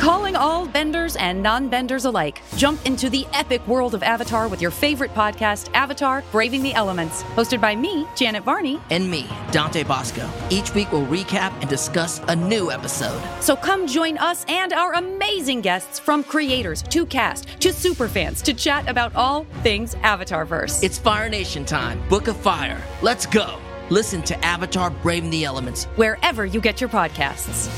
Calling all benders and non-benders alike. Jump into the epic world of Avatar with your favorite podcast, Avatar: Braving the Elements. Hosted by me, Janet Varney. And me, Dante Bosco. Each week we'll recap and discuss a new episode. So come join us and our amazing guests, from creators to cast to superfans, to chat about all things Avatarverse. It's Fire Nation time. Book of Fire. Let's go. Listen to Avatar: Braving the Elements wherever you get your podcasts.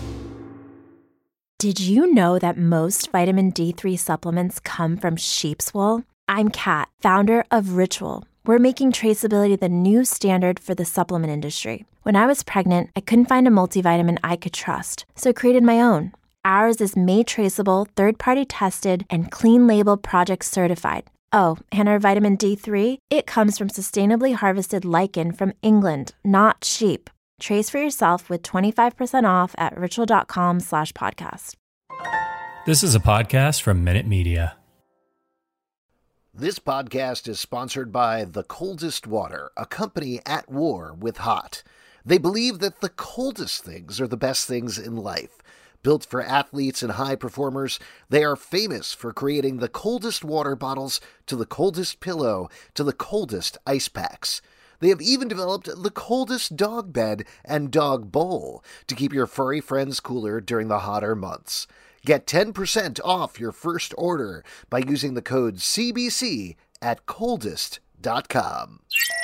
Did you know that most vitamin D3 supplements come from sheep's wool? I'm Kat, founder of Ritual. We're making traceability the new standard for the supplement industry. When I was pregnant, I couldn't find a multivitamin I could trust, so I created my own. Ours is made traceable, third-party tested, and clean label project certified. Oh, and our vitamin D3? It comes from sustainably harvested lichen from England, not sheep. Trace for yourself with 25% off at ritual.com/podcast. This is a podcast from Minute Media. This podcast is sponsored by The Coldest Water, a company at war with hot. They believe that the coldest things are the best things in life. Built for athletes and high performers, they are famous for creating the coldest water bottles to the coldest pillow to the coldest ice packs. They have even developed the coldest dog bed and dog bowl to keep your furry friends cooler during the hotter months. Get 10% off your first order by using the code CBC at coldest.com.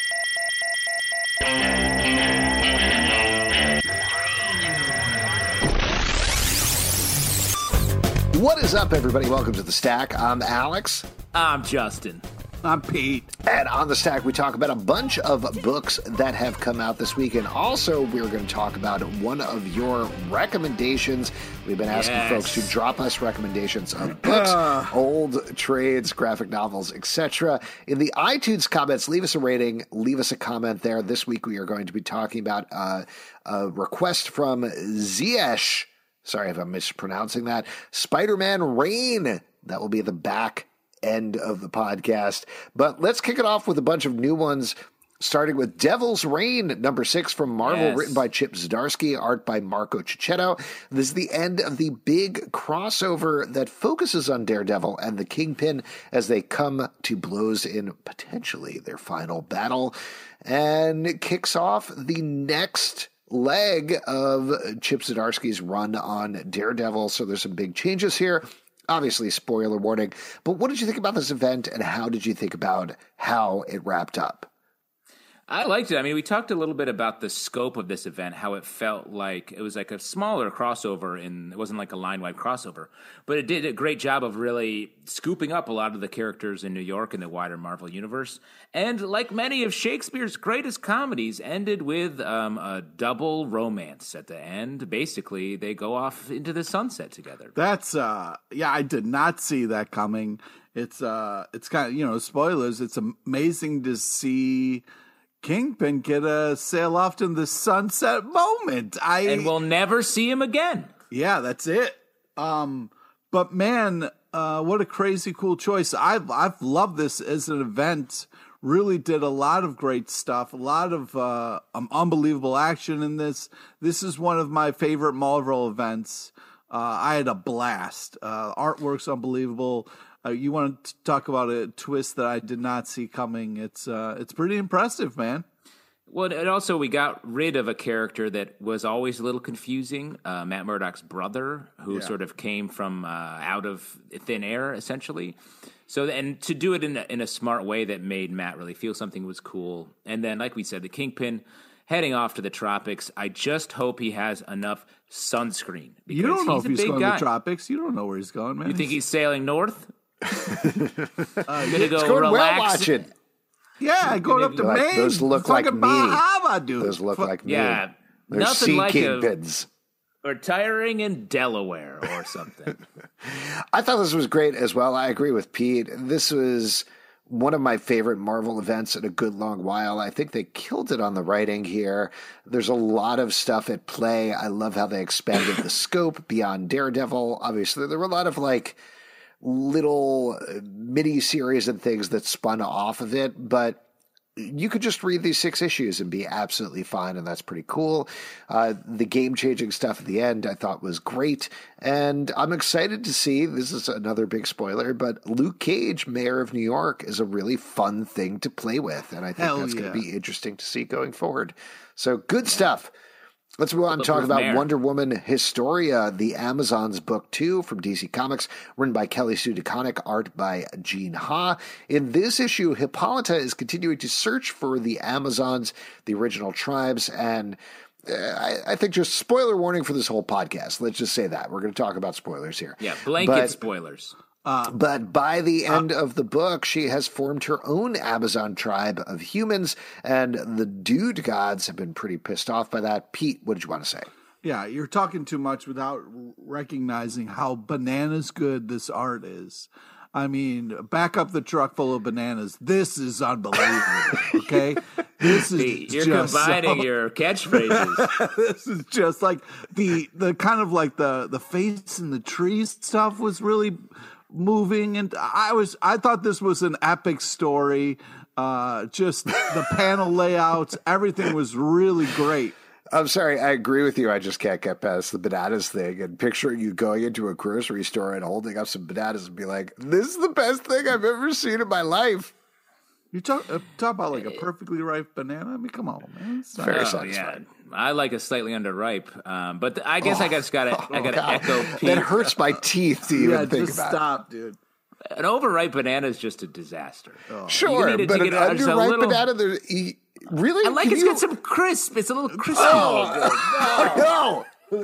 What is up, everybody? Welcome to The Stack. I'm Alex. I'm Justin. I'm Pete. And on The Stack, we talk about a bunch of books that have come out this week. And also, we're going to talk about one of your recommendations. We've been asking folks to drop us recommendations of books, old trades, graphic novels, etc. In the iTunes comments, leave us a rating, leave us a comment there. This week, we are going to be talking about a request from Ziesh. Sorry if I'm mispronouncing that. Spider-Man Reign. That will be the back end of the podcast. But let's kick it off with a bunch of new ones, starting with Devil's Reign, number 6 from Marvel, written by Chip Zdarsky, art by Marco Cicchetto. This is the end of the big crossover that focuses on Daredevil and the Kingpin as they come to blows in potentially their final battle, and it kicks off the next leg of Chip Zdarsky's run on Daredevil. So there's some big changes here. Obviously, spoiler warning. But what did you think about this event, and how did you think about how it wrapped up? I liked it. I mean, we talked a little bit about the scope of this event, how it felt like it was like a smaller crossover, and it wasn't like a line-wide crossover. But it did a great job of really scooping up a lot of the characters in New York and the wider Marvel universe. And like many of Shakespeare's greatest comedies, ended with a double romance at the end. Basically, they go off into the sunset together. That's I did not see that coming. It's kind of, spoilers. It's amazing to see Kingpin get a sail off in the sunset moment. And we'll never see him again. Yeah, that's it. But man, what a crazy cool choice. I've loved this as an event. Really did a lot of great stuff. A lot of unbelievable action in this. This is one of my favorite Marvel events. I had a blast. Artwork's unbelievable. You want to talk about a twist that I did not see coming? It's pretty impressive, man. Well, and also we got rid of a character that was always a little confusing, Matt Murdock's brother, who sort of came from out of thin air, essentially. So, and to do it in a smart way that made Matt really feel something was cool. And then, like we said, the Kingpin heading off to the tropics. I just hope he has enough sunscreen. You don't know if he's going to the tropics. You don't know where he's going, man. You think he's sailing north? Gonna go relax. Watching. Yeah, going up to Maine. Those look like me. Bahama, dude. Those look like me. Yeah, they're nothing sea like kingpins. Retiring in Delaware or something. I thought this was great as well. I agree with Pete. This was one of my favorite Marvel events in a good long while. I think they killed it on the writing here. There's a lot of stuff at play. I love how they expanded the scope beyond Daredevil. Obviously, there were a lot of little mini series and things that spun off of it, but you could just read these 6 issues and be absolutely fine, and that's pretty cool. The game-changing stuff at the end I thought was great, and I'm excited to see, this is another big spoiler, but Luke Cage, Mayor of New York, is a really fun thing to play with, and I think that's going to be interesting to see going forward. So good stuff. Let's move on and talk about Wonder Woman Historia, the Amazons book 2 from DC Comics, written by Kelly Sue DeConnick, art by Gene Ha. In this issue, Hippolyta is continuing to search for the Amazons, the original tribes, and I think just spoiler warning for this whole podcast. Let's just say that. We're going to talk about spoilers here. Yeah, blanket spoilers. But by the end of the book, she has formed her own Amazon tribe of humans, and the dude gods have been pretty pissed off by that. Pete, what did you want to say? Yeah, you're talking too much without recognizing how bananas good this art is. I mean, back up the truck full of bananas. This is unbelievable, okay? This is You're combining your catchphrases. This is just like the kind of like the face in the trees stuff was really moving, and I thought this was an epic story. Just the panel layouts, everything was really great. I'm sorry, I agree with you. I just can't get past the bananas thing and picturing you going into a grocery store and holding up some bananas and be like, this is the best thing I've ever seen in my life. You talk about like a perfectly ripe banana? I mean, come on, man. It's not very satisfying. Yeah. I like a slightly underripe, but I guess I gotta echo Pete. That hurts my teeth to even think just about. Stop, dude. An overripe banana is just a disaster. Sure, but an underripe banana, really? I like it's got some crisp. It's a little crispy. No. You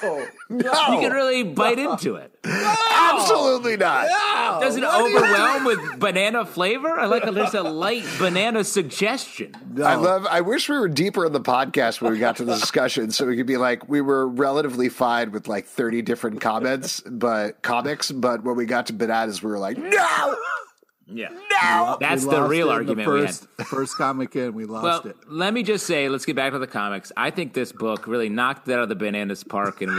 can really bite into it. Absolutely not. Does it overwhelm with banana flavor? I like there's a light banana suggestion. I wish we were deeper in the podcast when we got to the discussion, so we could be like, we were relatively fine with like 30 different comics, but when we got to bananas, we were like, no. Yeah. No! That's the real argument we had. First comic in, we lost it. Let me just say, let's get back to the comics. I think this book really knocked it out of the bananas park and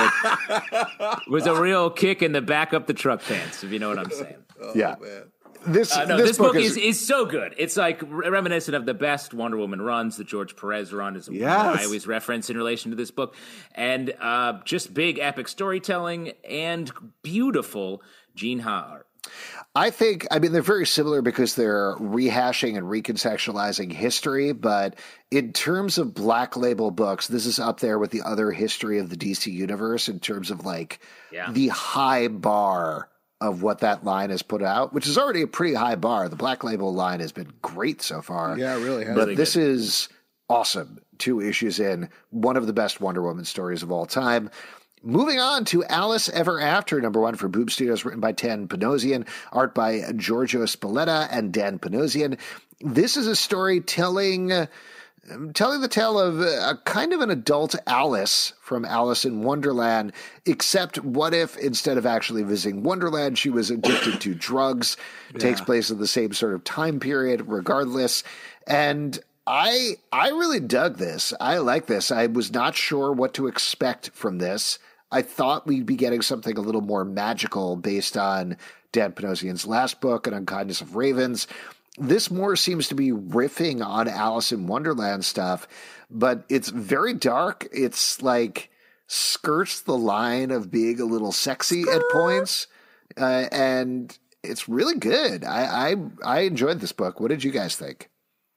was a real kick in the back up the truck pants, if you know what I'm saying. Yeah. Man. This book is so good. It's like reminiscent of the best Wonder Woman runs, the George Perez run is what I always reference in relation to this book. And just big epic storytelling and beautiful Gene Ha art. I mean, they're very similar because they're rehashing and recontextualizing history, but in terms of Black Label books, this is up there with the other history of the DC universe in terms of the high bar of what that line has put out, which is already a pretty high bar. The Black Label line has been great so far. Yeah, it really has. But this is awesome. 2 issues in, one of the best Wonder Woman stories of all time. Moving on to Alice Ever After, #1 for Boom Studios, written by Dan Panosian, art by Giorgio Spalletta and Dan Panosian. This is a story telling the tale of a kind of an adult Alice from Alice in Wonderland, except what if instead of actually visiting Wonderland, she was addicted to drugs? It takes place in the same sort of time period, regardless. And I really dug this. I like this. I was not sure what to expect from this. I thought we'd be getting something a little more magical based on Dan Panosian's last book, An Unkindness of Ravens. This more seems to be riffing on Alice in Wonderland stuff, but it's very dark. It's like skirts the line of being a little sexy at points, and it's really good. I enjoyed this book. What did you guys think?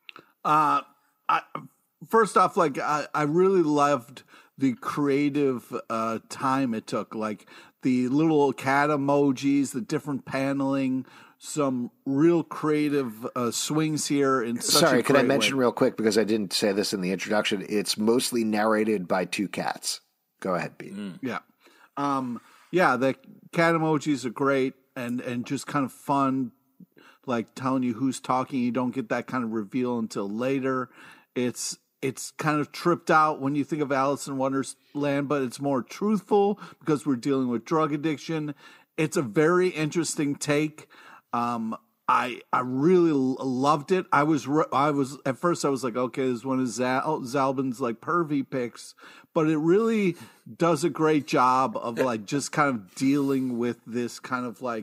First off, I really loved the creative time it took, like the little cat emojis, the different paneling, some real creative swings here. Sorry, can I mention real quick, because I didn't say this in the introduction, it's mostly narrated by 2 cats. Go ahead, Pete. Yeah. The cat emojis are great and just kind of fun, like telling you who's talking. You don't get that kind of reveal until later. It's kind of tripped out when you think of Alice in Wonderland, but it's more truthful because we're dealing with drug addiction. It's a very interesting take. I really loved it. I was at first I was like, okay, this is one of Zalbin's like pervy picks, but it really does a great job of like just kind of dealing with this kind of like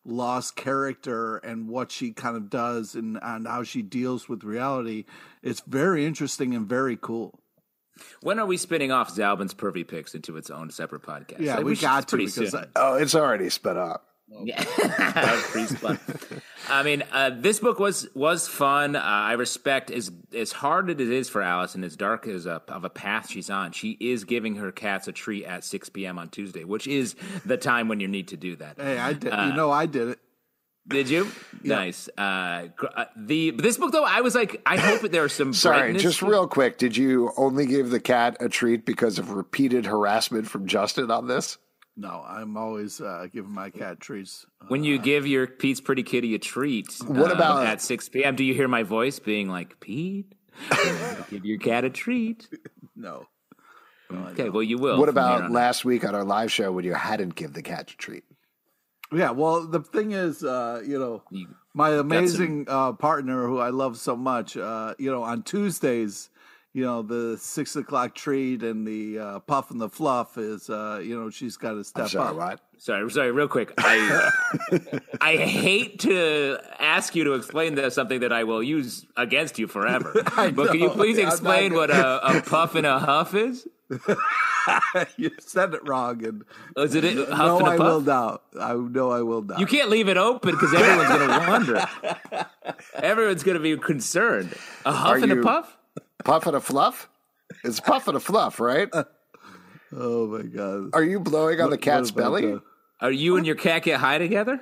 lost character and what she kind of does and how she deals with reality. It's very interesting and very cool. When are we spinning off Zalbin's Pervy Picks into its own separate podcast? Yeah, we got to because it's already spun up. Yeah, pre-spun. I mean, this book was fun. I respect as hard as it is for Alice and as dark as of a path she's on. She is giving her cats a treat at 6 p.m. on Tuesday, which is the time when you need to do that. Hey, I did. I did it. Did you? Yeah. Nice. This book though, I was like, I hope that there are some. Sorry, just real quick. Did you only give the cat a treat because of repeated harassment from Justin on this? No, I'm always giving my cat treats. When you give your Pete's Pretty Kitty a treat, what about at 6 p.m.? Do you hear my voice being like, Pete, give your cat a treat? No. Okay, well, you will. What about last week on our live show when you hadn't give the cat a treat? Yeah, well, the thing is, my amazing partner who I love so much, on Tuesdays, the 6 o'clock treat and the puff and the fluff is, she's got to step up. What? Sorry, real quick. I hate to ask you to explain something that I will use against you forever. But can you please explain what a puff and a huff is? You said it wrong. And is it huff no, and a I puff? will not. I know I will not. You can't leave it open because everyone's going to wonder. Everyone's going to be concerned. A huff and a puff? Puff and a fluff? It's puff and a fluff, right? Oh, my God. Are you blowing on the cat's belly? Are you and your cat get high together?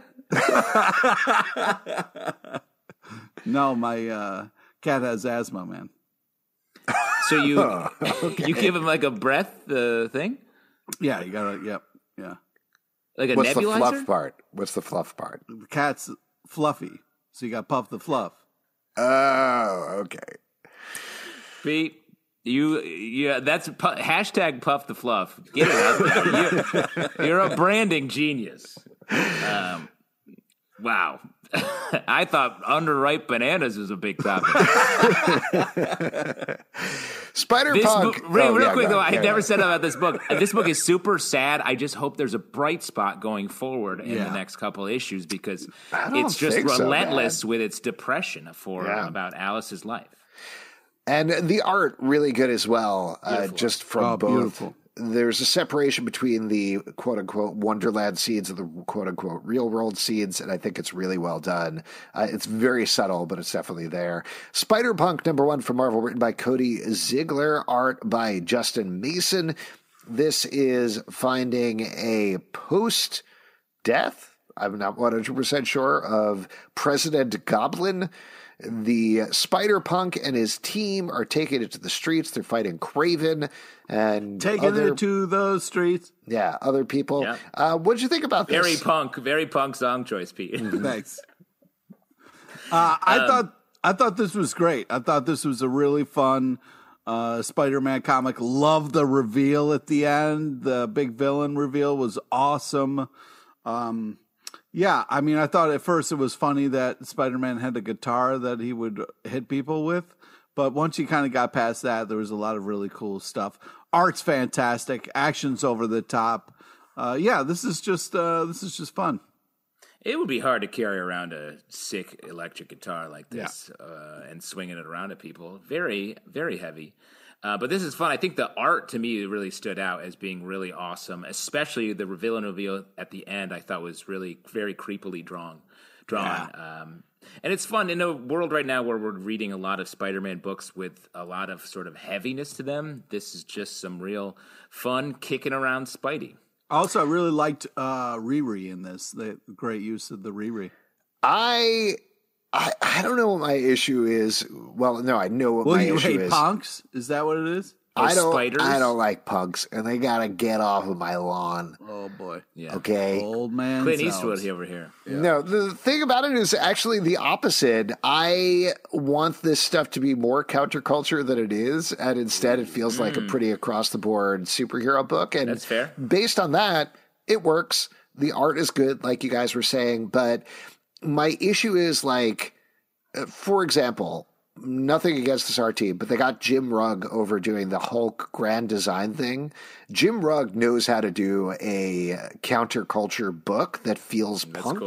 No, my cat has asthma, man. So you give him like a breath thing? Yeah, you got to, yeah. Like a What's nebulizer? The fluff part? What's the fluff part? The cat's fluffy, so you got Puff the Fluff. Oh, okay. Pete, that's hashtag Puff the Fluff. Get it out there. You're a branding genius. Wow. I thought underripe bananas was a big topic. Spider-Punk. Real quick, though, I never said about this book. This book is super sad. I just hope there's a bright spot going forward in the next couple issues because it's just relentless with its depression about Alice's life. And the art really good as well, just from both. Beautiful. There's a separation between the quote-unquote Wonderland scenes and the quote-unquote real-world scenes, and I think it's really well done. It's very subtle, but it's definitely there. Spider-Punk #1 from Marvel, written by Cody Ziegler, art by Justin Mason. This is finding a post-death, I'm not 100% sure, of President Goblin. The Spider-Punk and his team are taking it to the streets. They're fighting Kraven and taking it to those streets. Yeah, other people. Yeah. What did you think about this? Very punk song choice, Pete. Thanks. I thought this was great. I thought this was a really fun Spider-Man comic. Love the reveal at the end. The big villain reveal was awesome. Yeah, I mean, I thought at first it was funny that Spider-Man had a guitar that he would hit people with. But once you kind of got past that, there was a lot of really cool stuff. Art's fantastic. Action's over the top. This is just fun. It would be hard to carry around a sick electric guitar like this and swinging it around at people. Very, very heavy. But this is fun. I think the art, to me, really stood out as being really awesome, especially the villain reveal at the end I thought was really very creepily drawn. Yeah. And it's fun in a world right now where we're reading a lot of Spider-Man books with a lot of sort of heaviness to them. This is just some real fun kicking around Spidey. Also, I really liked Riri in this. The great use of the Riri. I don't know what my issue is. Well, no, I know what my issue is. You hate punks? Is that what it is? I don't like punks, and they gotta get off of my lawn. Oh boy, yeah. Okay, old man Clint Eastwood over here. Yeah. No, the thing about it is actually the opposite. I want this stuff to be more counterculture than it is, and instead it feels like a pretty across the board superhero book. And that's fair. Based on that, it works. The art is good, like you guys were saying, but my issue is like, for example. Nothing against this art team, but they got Jim Rugg over doing the Hulk grand design thing. Jim Rugg knows how to do a counterculture book that feels punk. Cool.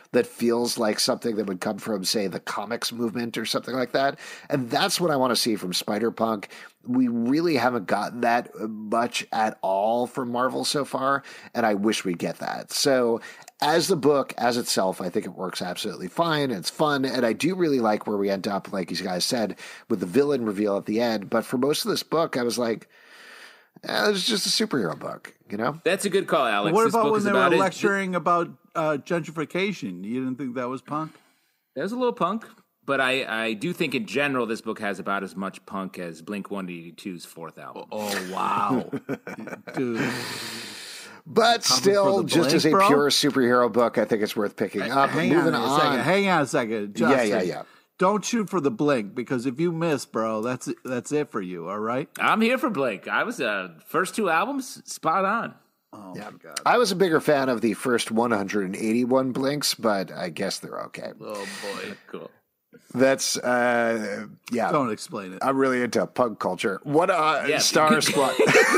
that feels like something that would come from, say, the comics movement or something like that. And that's what I want to see from Spider-Punk. We really haven't gotten that much at all from Marvel so far, and I wish we'd get that. So as the book, as itself, I think it works absolutely fine. It's fun, and I do really like where we end up, like you guys said, with the villain reveal at the end. But for most of this book, I was like, it's just a superhero book, you know? That's a good call, Alex. What This about book when is they about were it. lecturing about gentrification? You didn't think that was punk? That was a little punk, but I do think in general this book has about as much punk as Blink-182's fourth album. Oh, wow. Dude. But still, just as a bro? pure superhero book, I think it's worth picking up. Hang Moving on a on. second. Hang on a second. Justin, Yeah. Don't shoot for the Blink, because if you miss, bro, that's it for you, all right? I'm here for Blink. I was first two albums spot on. Oh, my God. I was a bigger fan of the first 181 Blinks, but I guess they're okay. Oh, boy. Cool. That's, yeah. Don't explain it. I'm really into punk culture. What Star Squad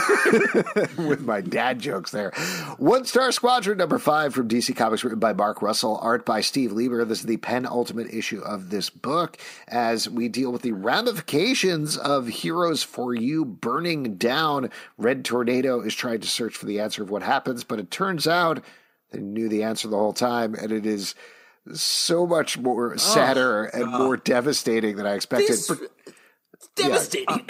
with my dad jokes there. One Star Squadron number 5 from DC Comics, written by Mark Russell, art by Steve Lieber. This is the penultimate issue of this book as we deal with the ramifications of Heroes for You burning down. Red Tornado is trying to search for the answer of what happens, but it turns out they knew the answer the whole time, and it is so much more sadder and more devastating than I expected. It's devastating.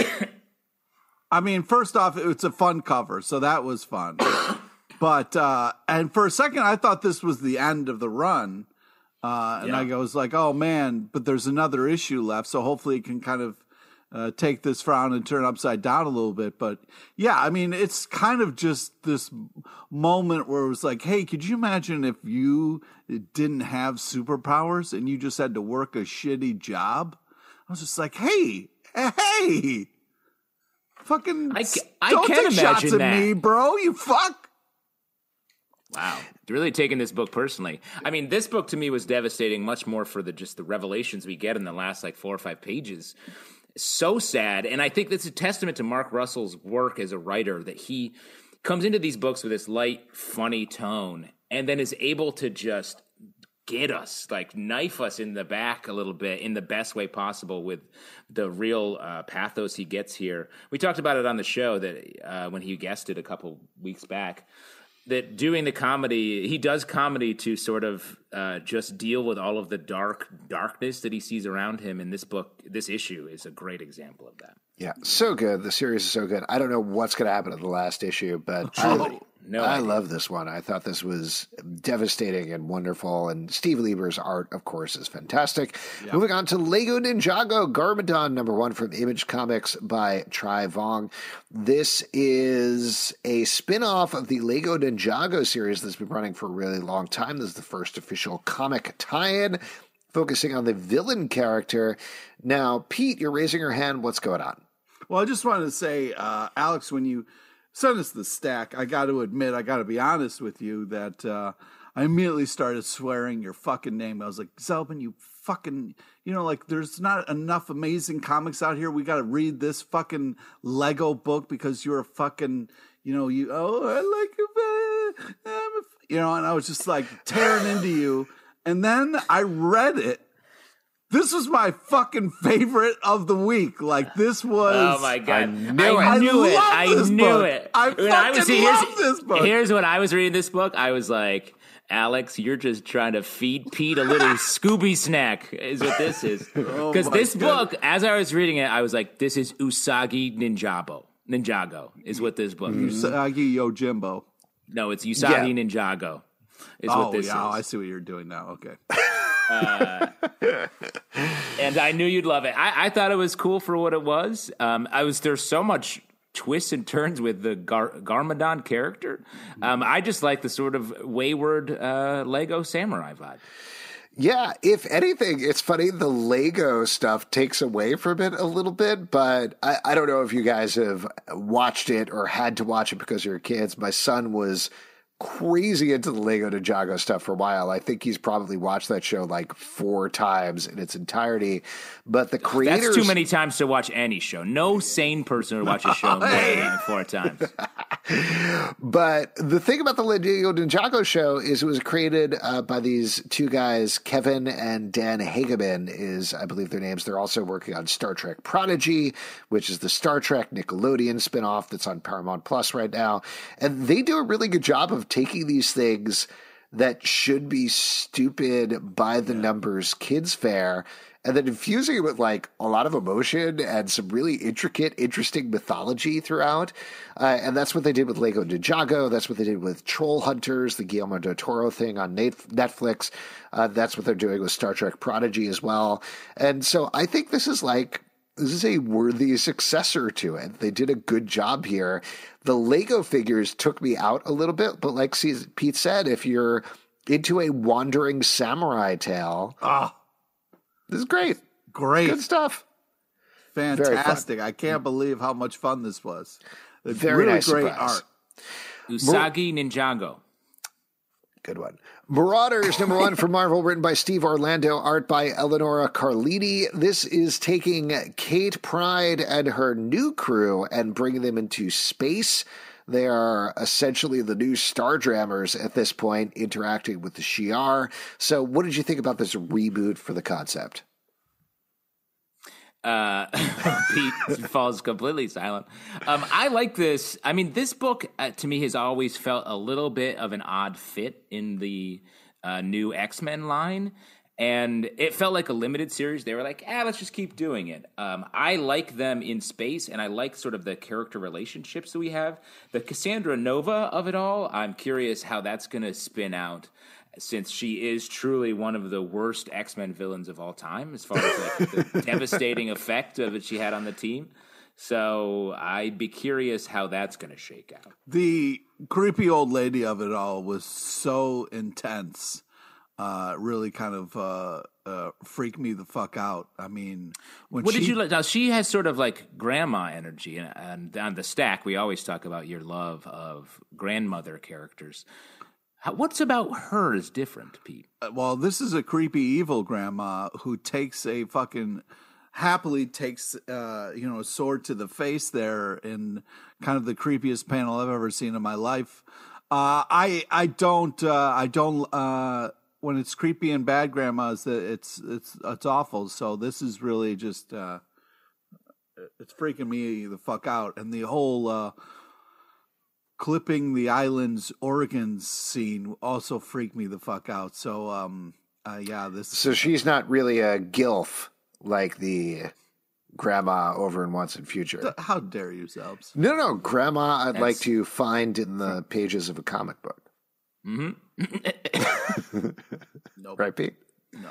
I mean, first off, it's a fun cover, so that was fun. But, and for a second, I thought this was the end of the run. And I was like, oh, man, but there's another issue left, so hopefully it can kind of take this frown and turn it upside down a little bit. But, yeah, I mean, it's kind of just this moment where it was like, hey, could you imagine if you didn't have superpowers and you just had to work a shitty job? I was just like, hey, fucking I don't can take shots imagine at that. me, bro, you fuck. Wow, really taking this book personally. I mean, this book to me was devastating, much more for just the revelations we get in the last 4 or 5 pages. So sad, and I think that's a testament to Mark Russell's work as a writer, that he comes into these books with this light, funny tone, and then is able to just get us, knife us in the back a little bit in the best way possible with the real pathos he gets here. We talked about it on the show that when he guested a couple weeks back, that doing the comedy, he does comedy to sort of just deal with all of the darkness that he sees around him. And this book, this issue, is a great example of that. Yeah, so good. The series is so good. I don't know what's going to happen in the last issue, but I love this one. I thought this was devastating and wonderful. And Steve Lieber's art, of course, is fantastic. Yeah. Moving on to Lego Ninjago Garmadon, number 1 from Image Comics by Tri Vong. This is a spin-off of the Lego Ninjago series that's been running for a really long time. This is the first official comic tie-in, focusing on the villain character. Now, Pete, you're raising your hand. What's going on? Well, I just wanted to say, Alex, when you sent us the stack, I got to admit, I got to be honest with you, that I immediately started swearing your fucking name. I was like, Zelbin, you fucking, there's not enough amazing comics out here. We got to read this fucking Lego book because you're a fucking, I like it, and I was just tearing into you. And then I read it. This was my fucking favorite of the week. This was. Oh my God. I knew it. I knew it. I fucking love this book. Here's when I was reading this book. I was like, Alex, you're just trying to feed Pete a little Scooby snack, is what this is. Because this book, as I was reading it, I was like, this is Usagi Ninjago is what this book is. Usagi Yojimbo. No, it's Usagi Ninjago is what this is. I see what you're doing now. Okay. And I knew you'd love it. I thought it was cool for what it was. There's so much twists and turns with the Garmadon character. I just like the sort of wayward Lego samurai vibe. Yeah, if anything, it's funny, the Lego stuff takes away from it a little bit, but I don't know if you guys have watched it or had to watch it because you're kids. My son was crazy into the Lego Ninjago stuff for a while. I think he's probably watched that show like 4 times in its entirety. But the creators... That's too many times to watch any show. No sane person would watch a show more than 4 times. But the thing about the Lego Ninjago show is it was created by these 2 guys, Kevin and Dan Hageman is, I believe, their names. They're also working on Star Trek Prodigy, which is the Star Trek Nickelodeon spinoff that's on Paramount Plus right now. And they do a really good job of taking these things that should be stupid by the numbers kids fare and then infusing it with like a lot of emotion and some really intricate, interesting mythology throughout. And that's what they did with Lego Ninjago. That's what they did with Troll Hunters, the Guillermo del Toro thing on Netflix. That's what they're doing with Star Trek Prodigy as well. And so I think this is a worthy successor to it. They did a good job here. The Lego figures took me out a little bit, but like Pete said, if you're into a wandering samurai tale, this is great. Great. Good stuff. Fantastic. I can't believe how much fun this was. Very really nice great surprise. art. Usagi Ninjago. Good one. Marauders, number 1 for Marvel, written by Steve Orlando, art by Eleonora Carlini. This is taking Kate Pryde and her new crew and bringing them into space. They are essentially the new Starjammers at this point, interacting with the Shi'ar. So what did you think about this reboot for the concept? Pete falls completely silent. I like this. I mean, this book to me has always felt a little bit of an odd fit in the new X-Men line. And it felt like a limited series. They were like, let's just keep doing it. I like them in space, and I like sort of the character relationships that we have. The Cassandra Nova of it all, I'm curious how that's going to spin out, since she is truly one of the worst X-Men villains of all time, as far as like the devastating effect that she had on the team. So I'd be curious how that's going to shake out. The creepy old lady of it all was so intense. Really kind of freaked me the fuck out. I mean, what did you like? Now she has sort of like grandma energy, and on the stack we always talk about your love of grandmother characters. What's about her is different, Pete? Well, this is a creepy evil grandma who takes a fucking happily takes a sword to the face there in kind of the creepiest panel I've ever seen in my life. I don't when it's creepy and bad grandmas, it's awful. So this is really just it's freaking me the fuck out, and the whole clipping the island's organs scene also freaked me the fuck out. So this. So she's not really a gilf like the grandma over in Once and Future. How dare you, Zelbs? No, grandma I'd like to find in the pages of a comic book. Mm-hmm. Nope. Right, Pete? No.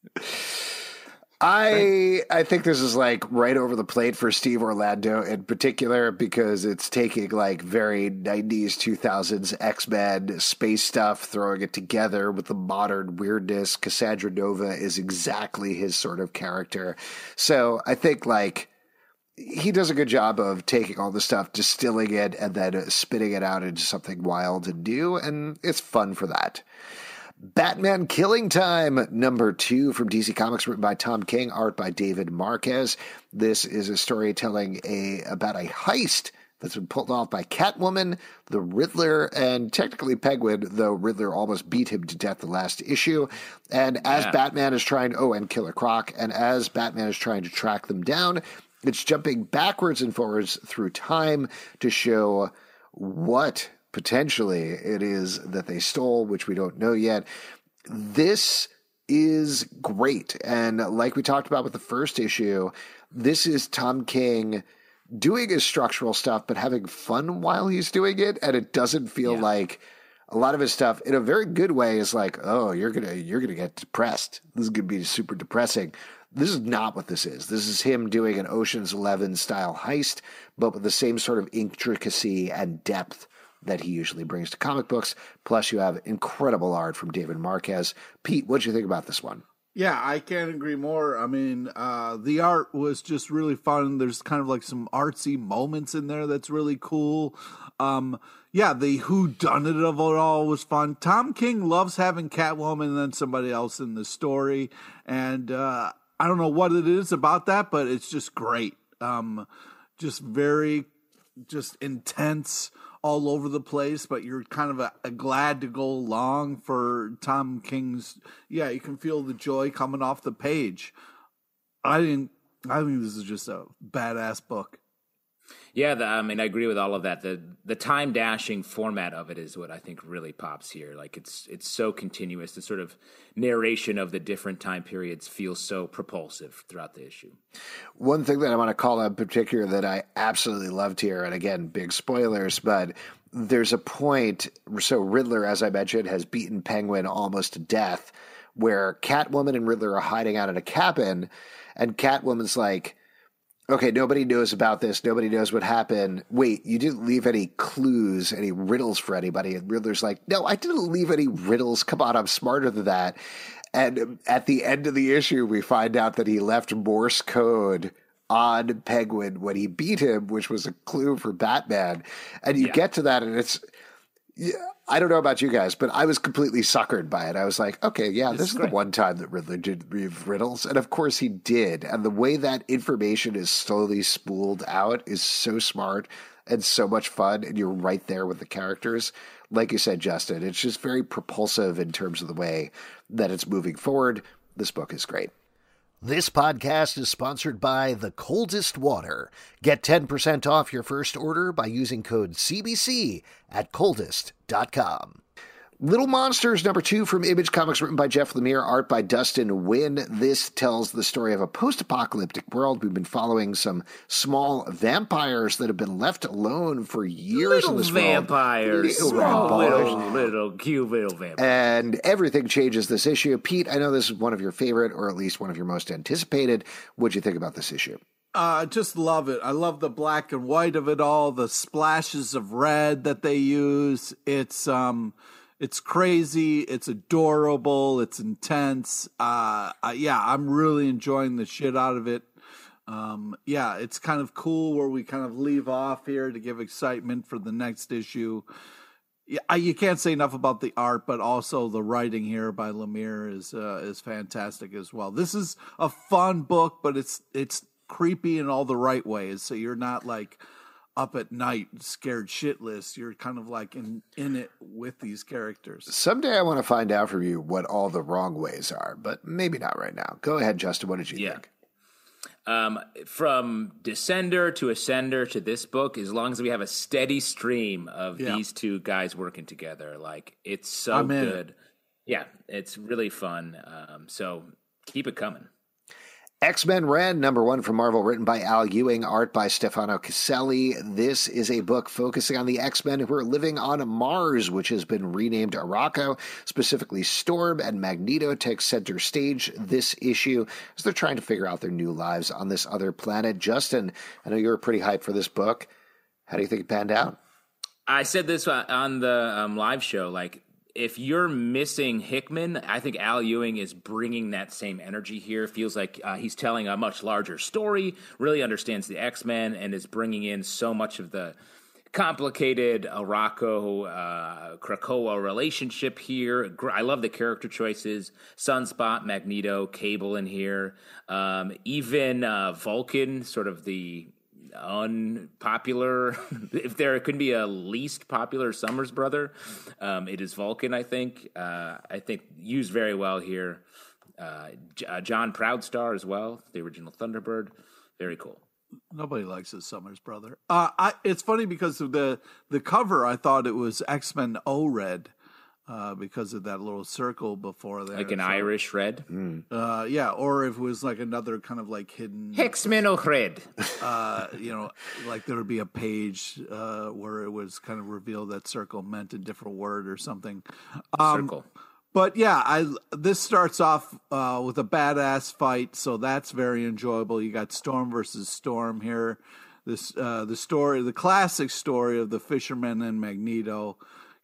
I think this is like right over the plate for Steve Orlando in particular, because it's taking like very 90s, 2000s X-Men space stuff, throwing it together with the modern weirdness. Cassandra Nova is exactly his sort of character. So I think like he does a good job of taking all the stuff, distilling it, and then spitting it out into something wild and new, and it's fun for that. Batman Killing Time, number 2 from DC Comics, written by Tom King, art by David Marquez. This is a story telling about a heist that's been pulled off by Catwoman, the Riddler, and technically Penguin, though Riddler almost beat him to death the last issue. And as Batman is trying, and Killer Croc, and as Batman is trying to track them down, it's jumping backwards and forwards through time to show what potentially it is that they stole, which we don't know yet. This is great. And like we talked about with the first issue, this is Tom King doing his structural stuff, but having fun while he's doing it. And it doesn't feel like a lot of his stuff in a very good way is like, oh, you're going to get depressed. This is going to be super depressing. This is not what this is. This is him doing an Ocean's 11 style heist, but with the same sort of intricacy and depth that he usually brings to comic books. Plus, you have incredible art from David Marquez. Pete, what'd you think about this one? Yeah, I can't agree more. I mean, the art was just really fun. There's kind of like some artsy moments in there that's really cool. Yeah, the whodunit of it all was fun. Tom King loves having Catwoman and then somebody else in the story. And I don't know what it is about that, but it's just great. Just very intense all over the place, but you're kind of glad to go along for Tom King's. Yeah, you can feel the joy coming off the page. I think this is just a badass book. Yeah, I mean, I agree with all of that. The time dashing format of it is what I think really pops here. Like it's so continuous. The sort of narration of the different time periods feels so propulsive throughout the issue. One thing that I want to call out in particular that I absolutely loved here, and again, big spoilers, but there's a point. So Riddler, as I mentioned, has beaten Penguin almost to death, where Catwoman and Riddler are hiding out in a cabin, and Catwoman's like, okay, nobody knows about this. Nobody knows what happened. Wait, you didn't leave any clues, any riddles for anybody. And Riddler's like, no, I didn't leave any riddles. Come on, I'm smarter than that. And at the end of the issue, we find out that he left Morse code on Penguin when he beat him, which was a clue for Batman. And you get to that, and it's... Yeah, I don't know about you guys, but I was completely suckered by it. I was like, okay, yeah, this is the one time that Riddler did leave riddles. And of course he did. And the way that information is slowly spooled out is so smart and so much fun. And you're right there with the characters. Like you said, Justin, it's just very propulsive in terms of the way that it's moving forward. This book is great. This podcast is sponsored by The Coldest Water. Get 10% off your first order by using code CBC at coldest.com. Little Monsters #2 from Image Comics, written by Jeff Lemire, art by Dustin Wynn. This tells the story of a post-apocalyptic world. We've been following some small vampires that have been left alone for years in this vampires. Little cute little vampires. And everything changes this issue. Pete, I know this is one of your favorite, or at least one of your most anticipated. What'd you think about this issue? I just love it. I love the black and white of it all, the splashes of red that they use. It's crazy. It's adorable. It's intense. Yeah, I'm really enjoying the shit out of it. Yeah, it's kind of cool where we kind of leave off here to give excitement for the next issue. Yeah, you can't say enough about the art, but also the writing here by Lemire is fantastic as well. This is a fun book, but it's creepy in all the right ways. So you're not like up at night scared shitless. You're kind of like in it with these characters. Someday I want to find out from you what all the wrong ways are, but maybe not right now. Go ahead, Justin. What did you think? From Descender to Ascender to this book, as long as we have a steady stream of these two guys working together, like it's so good. Yeah, it's really fun. So keep it coming. X-Men Ren, #1 from Marvel, written by Al Ewing, art by Stefano Caselli. This is a book focusing on the X-Men who are living on Mars, which has been renamed Arakko. Specifically, Storm and Magneto take center stage this issue as they're trying to figure out their new lives on this other planet. Justin, I know you were pretty hyped for this book. How do you think it panned out? I said this on the live show, like, if you're missing Hickman, I think Al Ewing is bringing that same energy here. Feels like he's telling a much larger story, really understands the X-Men, and is bringing in so much of the complicated Arakko-Krakoa relationship here. I love the character choices. Sunspot, Magneto, Cable in here. Even Vulcan, sort of the unpopular, if there could be a least popular Summers brother, it is Vulcan. I think used very well here. John Proudstar as well, the original Thunderbird, very cool. Nobody likes his Summers brother. It's funny because of the cover. I thought it was X-Men O-Red. Because of that little circle before there. Like an Irish red? Yeah, or if it was like another kind of like hidden... X-Men O-Red. Like there would be a page where it was kind of revealed that circle meant a different word or something. Circle. But yeah, this starts off with a badass fight, so that's very enjoyable. You got Storm versus Storm here. The classic story of the Fisherman and Magneto.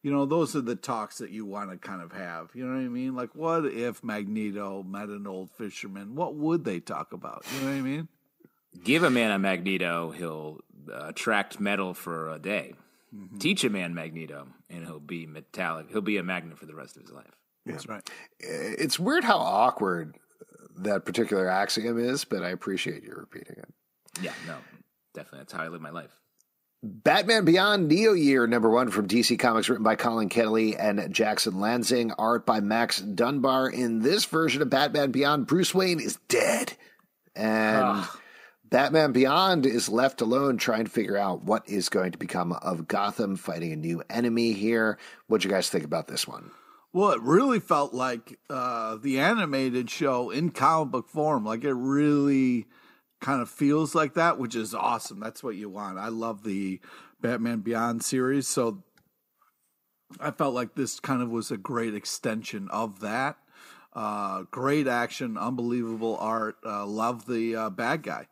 those are the talks that you want to kind of have. You know what I mean? Like, what if Magneto met an old fisherman? What would they talk about? You know what I mean? Give a man a Magneto, he'll attract metal for a day. Mm-hmm. Teach a man Magneto, and he'll be metallic. He'll be a magnet for the rest of his life. That's right. It's weird how awkward that particular axiom is, but I appreciate you repeating it. Yeah, no, definitely. That's how I live my life. Batman Beyond Neo Year #1 from DC Comics, written by Colin Kelly and Jackson Lansing, art by Max Dunbar. In this version of Batman Beyond, Bruce Wayne is dead. And Batman Beyond is left alone trying to figure out what is going to become of Gotham, fighting a new enemy here. What'd you guys think about this one? Well, it really felt like the animated show in comic book form. Like, it really kind of feels like that, which is awesome. That's what you want. I love the Batman Beyond series, so I felt like this kind of was a great extension of that. Great action, unbelievable art. Love the bad guy.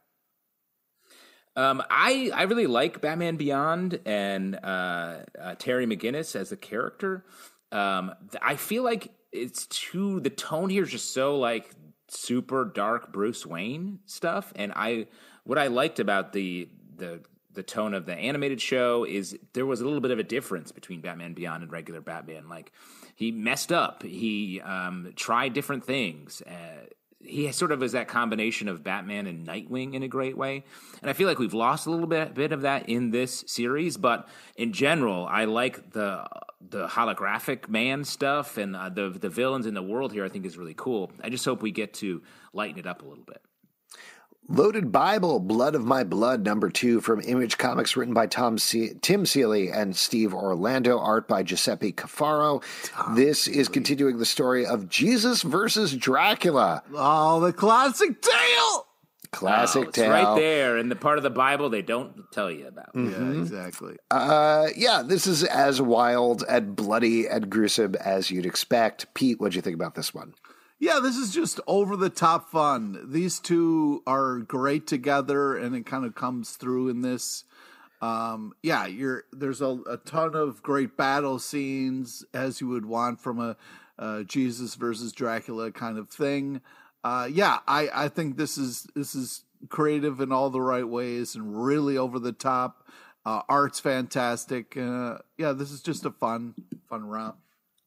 I really like Batman Beyond and Terry McGinnis as a character. I feel like the tone here is just so like super dark Bruce Wayne stuff. And what I liked about the tone of the animated show is there was a little bit of a difference between Batman Beyond and regular Batman. Like, he messed up. He tried different things. He sort of is that combination of Batman and Nightwing in a great way. And I feel like we've lost a little bit of that in this series. But in general, I like the holographic man stuff, and the villains in the world here I think is really cool. I just hope we get to lighten it up a little bit. Loaded Bible, Blood of My Blood, #2 from Image Comics, written by Tim Seeley and Steve Orlando, art by Giuseppe Cafaro. This is continuing the story of Jesus versus Dracula. Oh, the classic tale! Classic it's tale. right there in the part of the Bible they don't tell you about. Mm-hmm. Yeah, exactly. This is as wild and bloody and gruesome as you'd expect. Pete, what'd you think about this one? Yeah, this is just over-the-top fun. These two are great together, and it kind of comes through in this. There's a ton of great battle scenes, as you would want from a Jesus versus Dracula kind of thing. I think this is creative in all the right ways and really over-the-top. Art's fantastic. This is just a fun romp.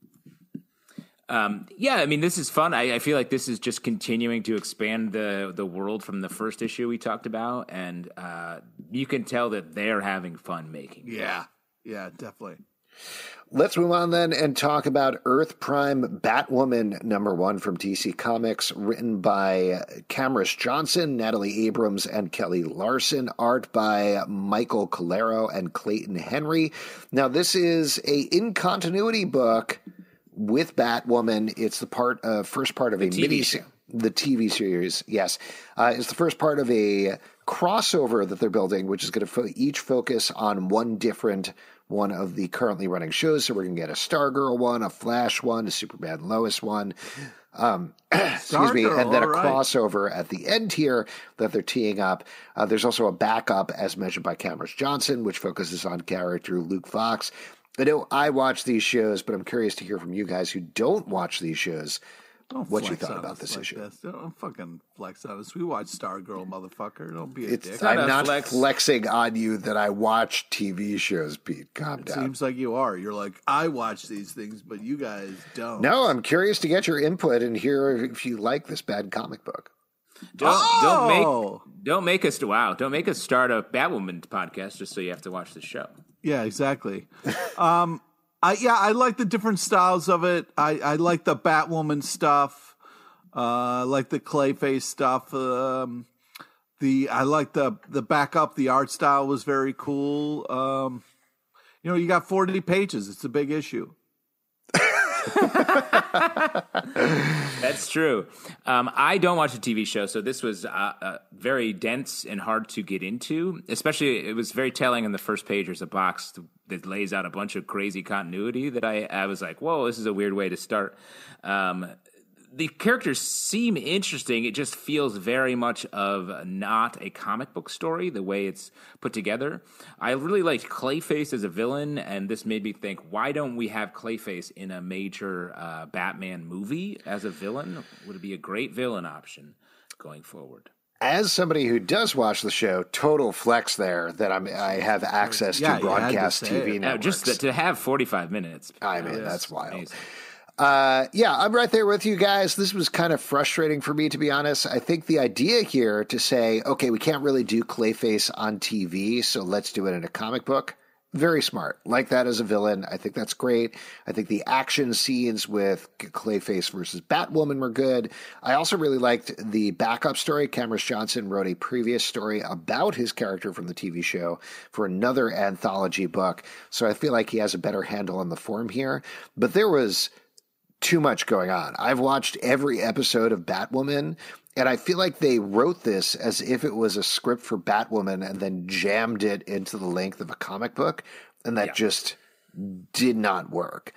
This is fun. I feel like this is just continuing to expand the world from the first issue we talked about, and you can tell that they're having fun making it. Yeah, definitely. Let's move on then and talk about Earth Prime Batwoman #1 from DC Comics, written by Camrus Johnson, Natalie Abrams, and Kelly Larson, art by Michael Calero and Clayton Henry. Now, this is a in-continuity book with Batwoman. It's the first part of a mini-series. The TV series, yes. It's the first part of a crossover that they're building, which is going to each focus on one different one of the currently running shows. So we're going to get a Stargirl one, a Flash one, a Superman Lois one, and then a crossover at the end here that they're teeing up. There's also a backup, as mentioned by Camrus Johnson, which focuses on character Luke Fox. I know I watch these shows, but I'm curious to hear from you guys who don't watch these shows what you thought about this issue. Don't fucking flex on us. We watch Stargirl, motherfucker. Don't be a dick. I'm not flexing on you that I watch TV shows, Pete. Calm down. Seems like you are. You're like, I watch these things, but you guys don't. No, I'm curious to get your input and hear if you like this bad comic book. Don't make us start a Batwoman podcast just so you have to watch the show. Yeah, exactly. I like the different styles of it. I like the Batwoman stuff. I like the Clayface stuff. I like the backup. The art style was very cool. You got 40 pages. It's a big issue. That's true. I don't watch the TV show, so this was very dense and hard to get into. Especially, it was very telling in the first page. There's a box that lays out a bunch of crazy continuity that I was like, whoa, this is a weird way to start. the characters seem interesting. It just feels very much of not a comic book story, the way it's put together. I really liked Clayface as a villain, and this made me think, why don't we have Clayface in a major Batman movie as a villain? Would it be a great villain option going forward? As somebody who does watch the show, total flex there that I have access to broadcast TV networks. Just to have 45 minutes. I mean, that's wild. Amazing. I'm right there with you guys. This was kind of frustrating for me, to be honest. I think the idea here to say, okay, we can't really do Clayface on TV, so let's do it in a comic book. Very smart. Like that as a villain. I think that's great. I think the action scenes with Clayface versus Batwoman were good. I also really liked the backup story. Cameron Johnson wrote a previous story about his character from the TV show for another anthology book. So I feel like he has a better handle on the form here. But there was too much going on. I've watched every episode of Batwoman, and I feel like they wrote this as if it was a script for Batwoman and then jammed it into the length of a comic book, and that just did not work.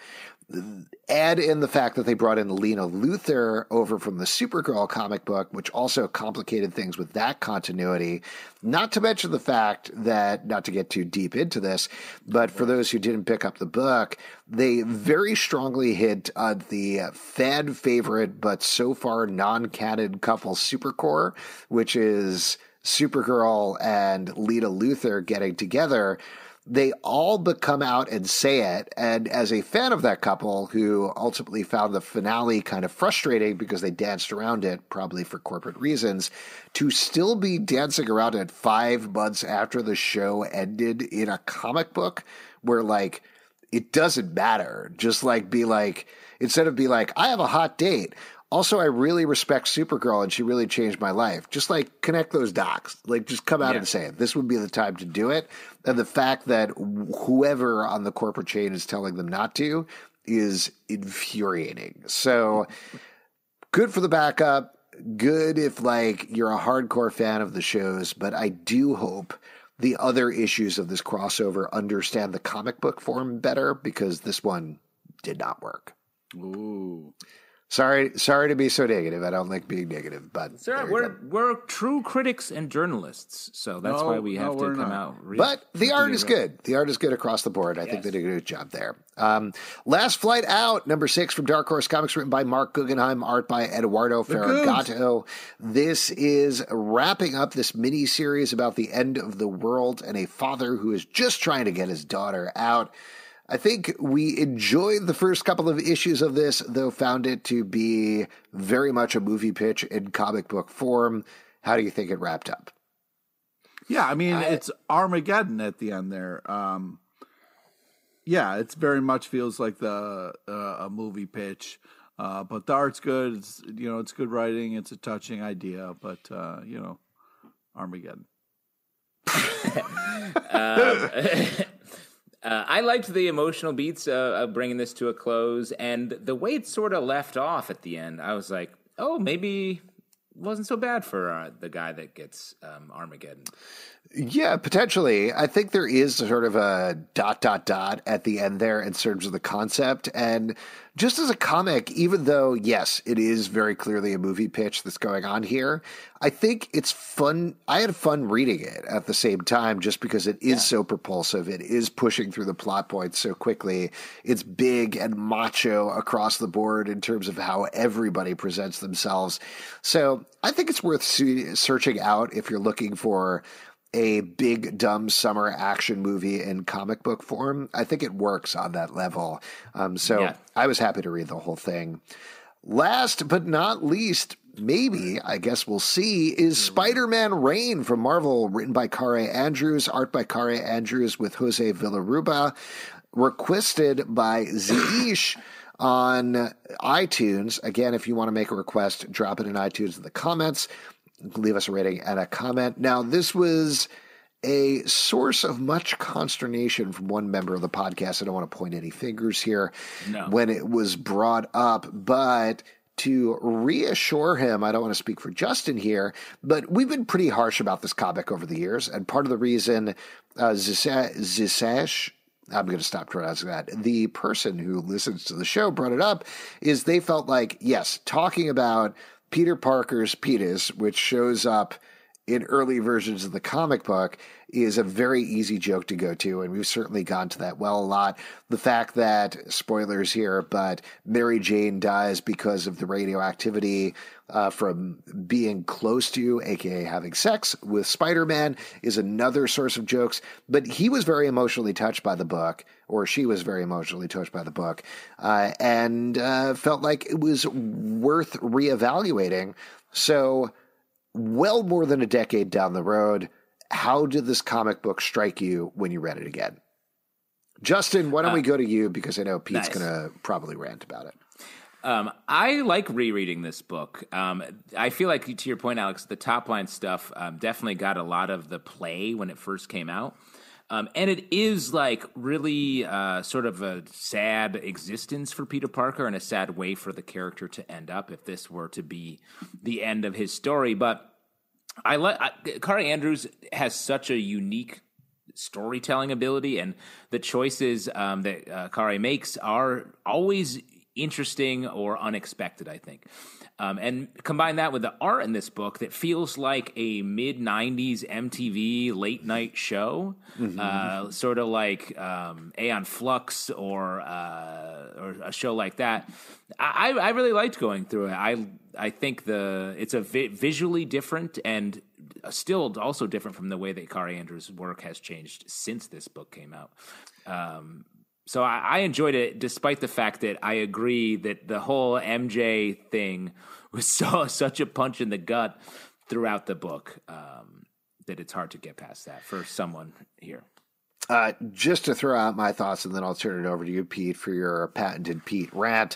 Add in the fact that they brought in Lena Luthor over from the Supergirl comic book, which also complicated things with that continuity. Not to mention the fact that, not to get too deep into this, but for those who didn't pick up the book, they very strongly hit on the fan favorite, but so far non-canon couple Supercore, which is Supergirl and Lena Luthor getting together. They all but come out and say it. And as a fan of that couple who ultimately found the finale kind of frustrating because they danced around it, probably for corporate reasons, to still be dancing around it 5 months after the show ended in a comic book where, like, it doesn't matter. Just like be like, instead of be like, I have a hot date. Also, I really respect Supergirl, and she really changed my life. Just, like, connect those dots. Like, just come out and say it. This would be the time to do it. And the fact that whoever on the corporate chain is telling them not to is infuriating. So, good for the backup. Good if, like, you're a hardcore fan of the shows. But I do hope the other issues of this crossover understand the comic book form better, because this one did not work. Ooh. Sorry to be so negative. I don't like being negative, but we're true critics and journalists, so that's why we have to come out. But the art is good. The art is good across the board. I think they did a good job there. Last Flight Out, number 6 from Dark Horse Comics, written by Mark Guggenheim, art by Eduardo Ferragato. This is wrapping up this mini-series about the end of the world and a father who is just trying to get his daughter out. I think we enjoyed the first couple of issues of this, though found it to be very much a movie pitch in comic book form. How do you think it wrapped up? Yeah, I mean, it's Armageddon at the end there. Yeah, it very much feels like a movie pitch. But the art's good. It's, it's good writing. It's a touching idea. But, Armageddon. I liked the emotional beats of bringing this to a close, and the way it sort of left off at the end. I was like, oh, maybe it wasn't so bad for the guy that gets Armageddon. Yeah, potentially. I think there is sort of a ... at the end there in terms of the concept. And just as a comic, even though, yes, it is very clearly a movie pitch that's going on here, I think it's fun. I had fun reading it at the same time just because it is so propulsive. It is pushing through the plot points so quickly. It's big and macho across the board in terms of how everybody presents themselves. So I think it's worth searching out if you're looking for a big, dumb summer action movie in comic book form. I think it works on that level. I was happy to read the whole thing. Last but not least, maybe, I guess we'll see, is Spider-Man Reign from Marvel, written by Kare Andrews, art by Kare Andrews with Jose Villarruba, requested by Zeish on iTunes. Again, if you want to make a request, drop it in iTunes in the comments. Leave us a rating and a comment. Now, this was a source of much consternation from one member of the podcast. I don't want to point any fingers here when it was brought up, but to reassure him, I don't want to speak for Justin here, but we've been pretty harsh about this comic over the years. And part of the reason Zisesh, I'm going to stop pronouncing that. The person who listens to the show brought it up is they felt like, yes, talking about Peter Parker's penis, which shows up in early versions of the comic book, is a very easy joke to go to, and we've certainly gone to that well a lot. The fact that, spoilers here, but Mary Jane dies because of the radioactivity from being close to, aka having sex with Spider-Man, is another source of jokes. But he was very emotionally touched by the book, or she was very emotionally touched by the book, and felt like it was worth reevaluating. So, well more than a decade down the road, how did this comic book strike you when you read it again? Justin, why don't we go to you, because I know Pete's going to probably rant about it. I like rereading this book. I feel like, to your point, Alex, the top line stuff definitely got a lot of the play when it first came out. And it is like really sort of a sad existence for Peter Parker and a sad way for the character to end up if this were to be the end of his story. But Kari Andrews has such a unique storytelling ability, and the choices that Kari makes are always interesting or unexpected, I think. And combine that with the art in this book that feels like a mid-90s MTV late-night show, sort of like Aeon Flux or a show like that. I really liked going through it. I think it's a visually different and still also different from the way that Kari Andrews' work has changed since this book came out. So I enjoyed it, despite the fact that I agree that the whole MJ thing was such a punch in the gut throughout the book that it's hard to get past that for someone here. Just to throw out my thoughts, and then I'll turn it over to you, Pete, for your patented Pete rant.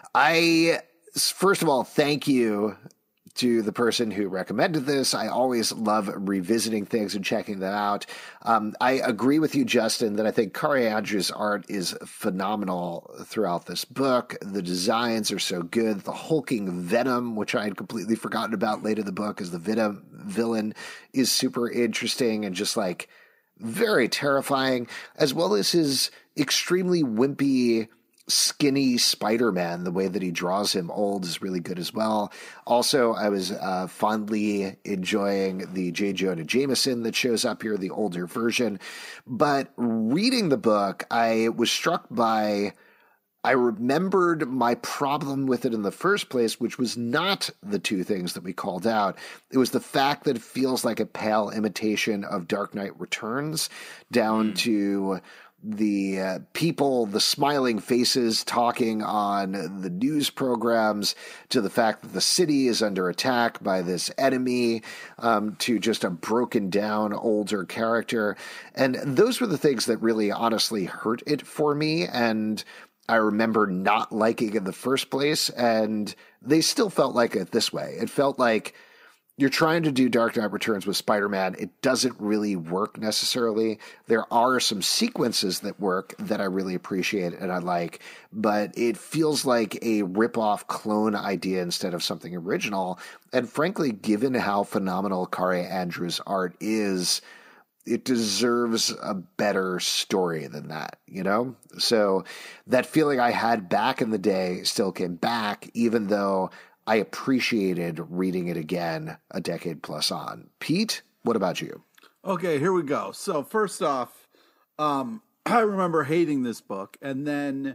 First of all, thank you to the person who recommended this. I always love revisiting things and checking them out. I agree with you, Justin, that I think Kari Andrews' art is phenomenal throughout this book. The designs are so good. The hulking Venom, which I had completely forgotten about late in the book as the Venom villain, is super interesting and just like very terrifying, as well as his extremely wimpy, skinny Spider-Man. The way that he draws him old is really good as well. Also, I was fondly enjoying the J. Jonah Jameson that shows up here, the older version. But reading the book, I was struck by, I remembered my problem with it in the first place, which was not the two things that we called out. It was the fact that it feels like a pale imitation of Dark Knight Returns, down to the people, the smiling faces talking on the news programs, to the fact that the city is under attack by this enemy, to just a broken down older character. And those were the things that really honestly hurt it for me. And I remember not liking in the first place, and they still felt like it this way. It felt like you're trying to do Dark Knight Returns with Spider-Man. It doesn't really work necessarily. There are some sequences that work that I really appreciate and I like, but it feels like a rip-off clone idea instead of something original. And frankly, given how phenomenal Kari Andrews' art is, it deserves a better story than that, you know? So that feeling I had back in the day still came back, even though I appreciated reading it again a decade plus on. Pete, what about you? Okay, here we go. So first off, I remember hating this book, and then,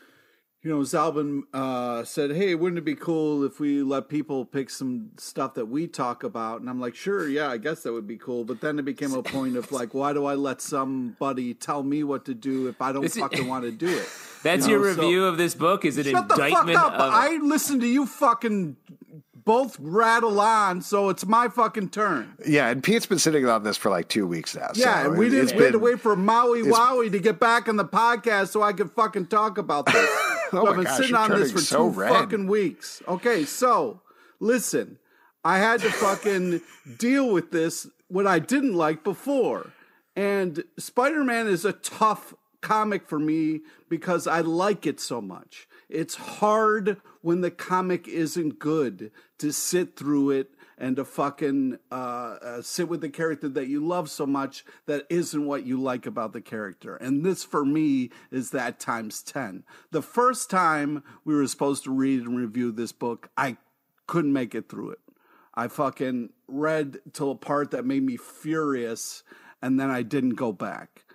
Zalben said, hey, wouldn't it be cool if we let people pick some stuff that we talk about? And I'm like, sure, yeah, I guess that would be cool. But then it became a point of like, why do I let somebody tell me what to do if I don't fucking want to do it? That's your review of this book? Is it an indictment? Shut the fuck up. I listened to you fucking both rattle on, so it's my fucking turn. Yeah, and Pete's been sitting on this for like 2 weeks now. Yeah, so we had to wait for Maui Wowie to get back on the podcast so I could fucking talk about this. Oh I've been sitting on this for two fucking weeks. Okay, so listen, I had to fucking deal with this, what I didn't like before. And Spider-Man is a tough comic for me because I like it so much. It's hard when the comic isn't good, to sit through it and to fucking sit with the character that you love so much that isn't what you like about the character. And this, for me, is that times 10. The first time we were supposed to read and review this book, I couldn't make it through it. I fucking read till a part that made me furious, and then I didn't go back.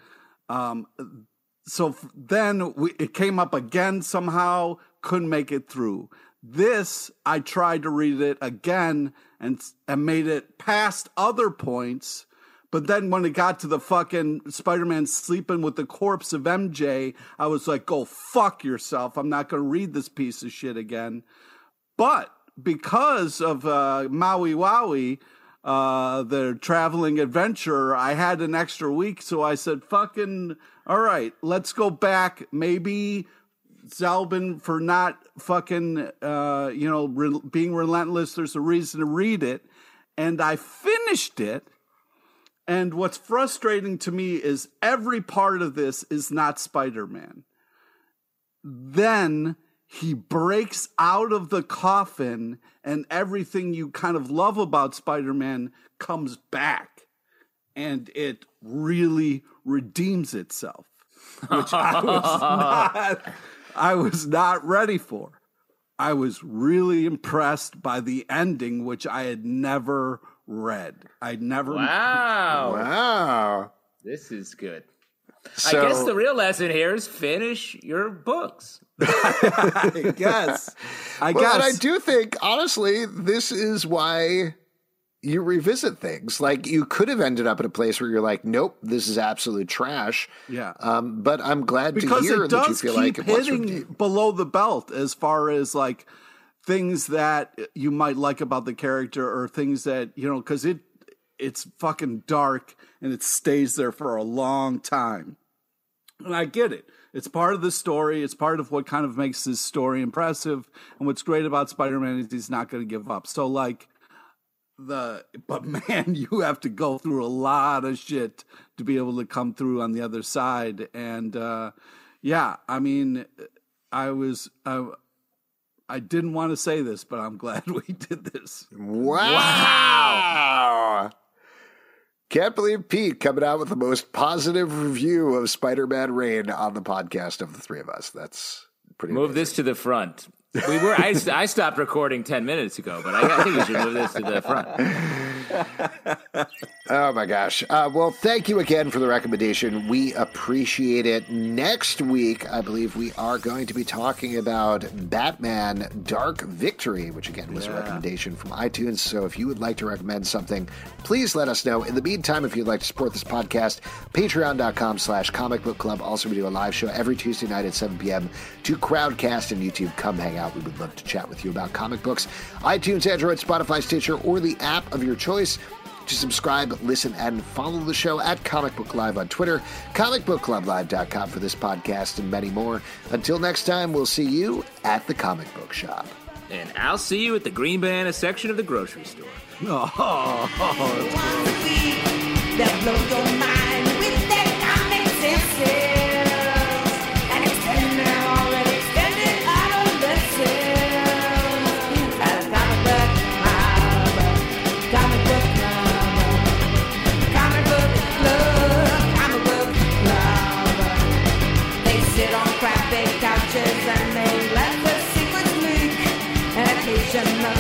So then it came up again somehow, couldn't make it through. This, I tried to read it again and made it past other points. But then when it got to the fucking Spider-Man sleeping with the corpse of MJ, I was like, go fuck yourself. I'm not going to read this piece of shit again. But because of Maui Wowie, the traveling adventure, I had an extra week. So I said, fucking, all right, let's go back. Maybe Zalben, for not fucking, being relentless, there's a reason to read it. And I finished it. And what's frustrating to me is every part of this is not Spider-Man. Then he breaks out of the coffin and everything you kind of love about Spider-Man comes back. And it really redeems itself, which I was not ready for. I was really impressed by the ending, which I had never read. I'd never. Wow. This is good. So, I guess the real lesson here is finish your books. I guess. But I do think, honestly, this is why you revisit things. Like, you could have ended up at a place where you're like, nope, this is absolute trash. Yeah. But I'm glad to hear that you feel like it was hitting below the belt as far as like things that you might like about the character or things that, because it's fucking dark and it stays there for a long time. And I get it. It's part of the story. It's part of what kind of makes this story impressive. And what's great about Spider-Man is he's not going to give up. So like but man, you have to go through a lot of shit to be able to come through on the other side. And I mean, I didn't want to say this, but I'm glad we did this. Wow. Can't believe Pete coming out with the most positive review of Spider-Man Reign on the podcast of the three of us. That's pretty Move amazing. This to the front. I stopped recording 10 minutes ago, but I think we should move this to the front. Oh, my gosh. Well, thank you again for the recommendation. We appreciate it. Next week, I believe we are going to be talking about Batman Dark Victory, which, again, was a recommendation from iTunes. So if you would like to recommend something, please let us know. In the meantime, if you'd like to support this podcast, patreon.com/Comic Book Club. Also, we do a live show every Tuesday night at 7 p.m. to Crowdcast and YouTube. Come hang out. We would love to chat with you about comic books. iTunes, Android, Spotify, Stitcher, or the app of your choice. To subscribe, listen, and follow the show at Comic Book Live on Twitter, comicbookclublive.com for this podcast and many more. Until next time, we'll see you at the comic book shop. And I'll see you at the Green Banana section of the grocery store. That blow your mind with that comic senses. And extend them already extended adolescence. As comic book club, comic book club, comic book club, comic book club. They sit on crappy couches and they let the secrets leak. And occasionally